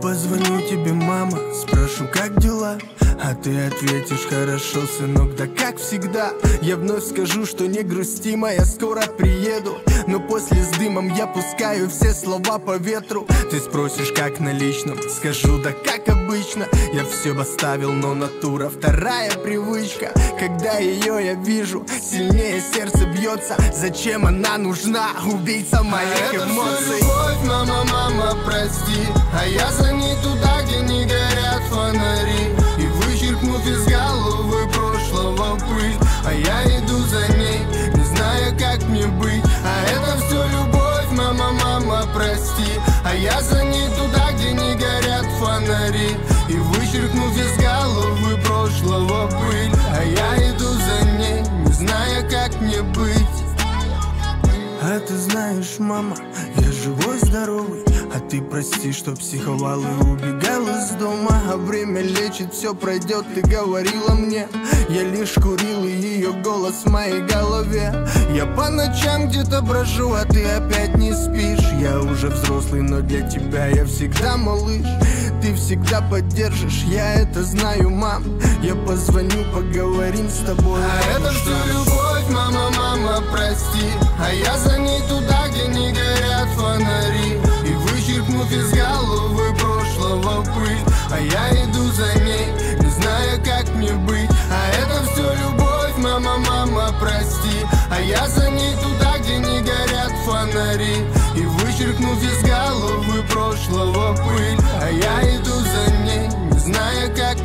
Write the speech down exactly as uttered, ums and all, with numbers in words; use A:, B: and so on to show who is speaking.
A: позвоню тебе, мама, спрошу, как дела? А ты ответишь: хорошо, сынок, да как всегда. Я вновь скажу, что не грусти, моя, скоро приеду. Но после с дымом я пускаю все слова по ветру. Ты спросишь, как на личном, скажу: да как обычно. Я все оставил, но натура вторая привычка. Когда ее я вижу, сильнее сердце бьется. Зачем она нужна, убийца моих эмоций?
B: Любовь, мама, мама, прости. А я за ней туда, где не горят фонари. И вычеркнув из головы прошлого пыль. А я иду за ней, не зная, как мне быть. А это все любовь, мама, мама, прости. А я за ней туда, где не горят фонари. И вычеркнув из головы прошлого пыль. А я иду за ней, не зная, как мне быть.
A: А ты знаешь, мама, я живой, здоровый. А ты прости, что психовал и убегал из дома. А время лечит, все пройдет, ты говорила мне. Я лишь курил, и ее голос в моей голове. Я по ночам где-то брожу, а ты опять не спишь. Я уже взрослый, но для тебя я всегда малыш. Ты всегда поддержишь, я это знаю, мам. Я позвоню, поговорим с тобой.
B: А это все любовь, мама, мама, прости. А я за ней туда, где не горят фонари. И вычеркнув из головы прошлого пыль. А я иду за ней, не зная, как мне быть. А это все любовь, мама, мама, прости. А я за ней туда, где не горят фонари. И вычеркнув из головы прошлого пыль. А я иду за ней, не зная, как